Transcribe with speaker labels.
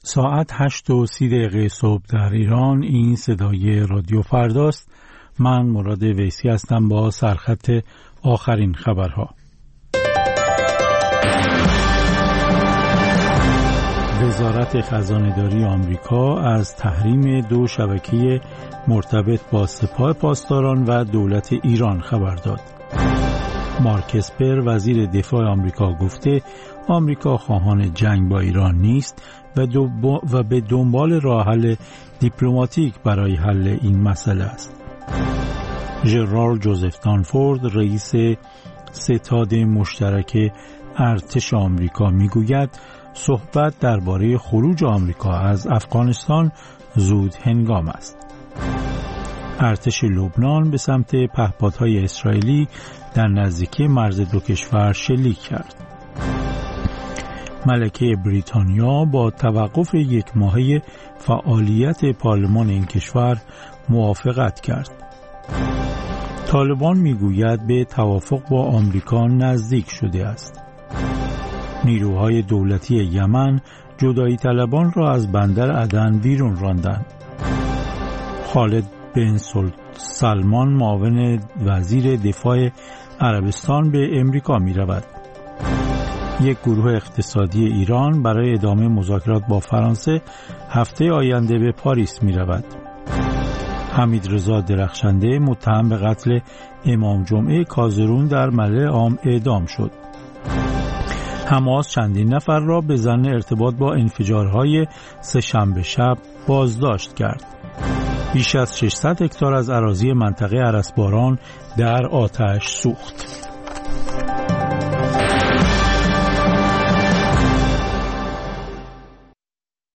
Speaker 1: ساعت 8:30 صبح در ایران. این صدای رادیو فرداست. من مراد ویسی هستم با سرخط آخرین خبرها. وزارت خزانه‌داری آمریکا از تحریم 2 شبکه مرتبط با سپاه پاسداران و دولت ایران خبر داد. مارک اسپر وزیر دفاع آمریکا گفته آمریکا خواهان جنگ با ایران نیست و به دنبال راه حل دیپلماتیک برای حل این مسئله است. ژنرال جوزف دانفورد رئیس ستاد مشترک ارتش آمریکا میگوید صحبت درباره خروج آمریکا از افغانستان زود هنگام است. ارتش لبنان به سمت پهپادهای اسرائیلی در نزدیکی مرز دو کشور شلیک کرد. ملکه بریتانیا با توقف 1 ماهه فعالیت پارلمان این کشور موافقت کرد. طالبان میگوید به توافق با آمریکا نزدیک شده است. نیروهای دولتی یمن جدایی طلبان را از بندر عدن بیرون راندند. خالد بن سلمان معاون وزیر دفاع عربستان به امریکا می رود. یک گروه اقتصادی ایران برای ادامه مذاکرات با فرانسه هفته آینده به پاریس می رود. حمیدرضا درخشنده متهم به قتل امام جمعه کازرون در ملأ عام اعدام شد. حماس چندین نفر را به ظن ارتباط با انفجارهای سه‌شنبه شب بازداشت کرد. بیش از 600 هکتار از اراضی منطقه ارسباران در آتش سوخت.